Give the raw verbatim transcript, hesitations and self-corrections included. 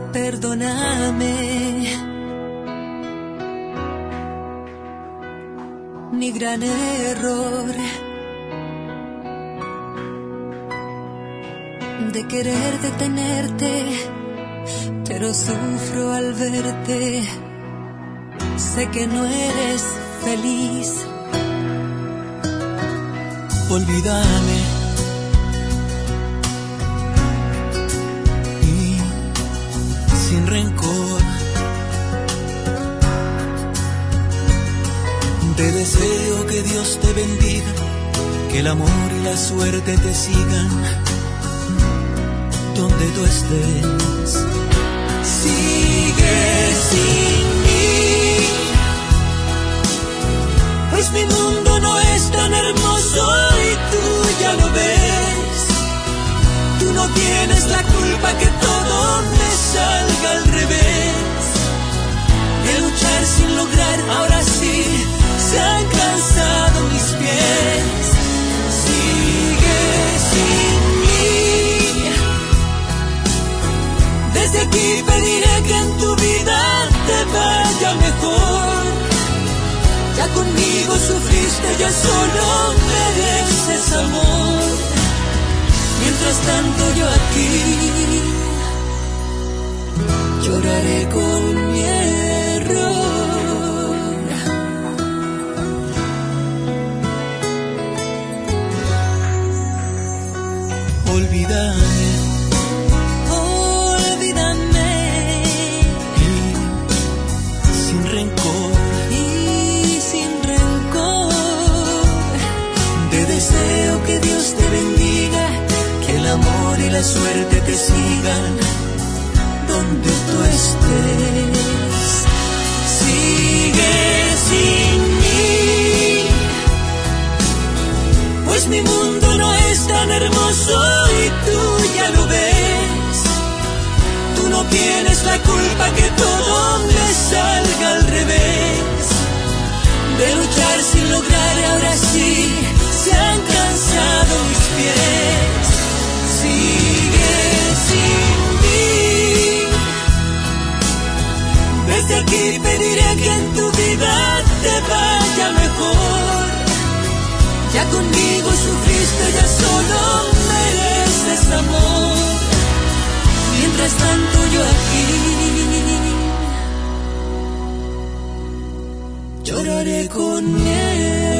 perdóname. Mi gran error de querer detenerte, pero sufro al verte. Sé que no eres feliz. Olvídame y sin rencor te deseo que Dios te bendiga, que el amor y la suerte te sigan donde tú estés. Sigue sin mí, pues mi mundo no es tan hermoso y tú ya lo ves. Tú no tienes la culpa que todo me salga al revés. De luchar sin lograr, ahora sí se han cansado mis pies. Sigue sin mí. Desde aquí pediré que en tu vida te vaya mejor. Ya conmigo sufriste, ya solo mereces amor. Mientras tanto yo aquí lloraré con mi error. Olvídame, Olvídame y sin rencor y sin rencor. te deseo que Dios te bendiga, que el amor y la suerte te sigan donde tú estés. Sigue sin mí, pues mi mundo no es tan hermoso y tú ya lo ves. Tú no tienes la culpa que todo me salga al revés. De luchar sin lograr, ahora sí se han cansado mis pies. Sigue sin mí. Desde aquí pediré que en tu vida te vaya mejor. Ya conmigo sufriste, ya solo mereces amor. Mientras tanto yo aquí lloraré con él.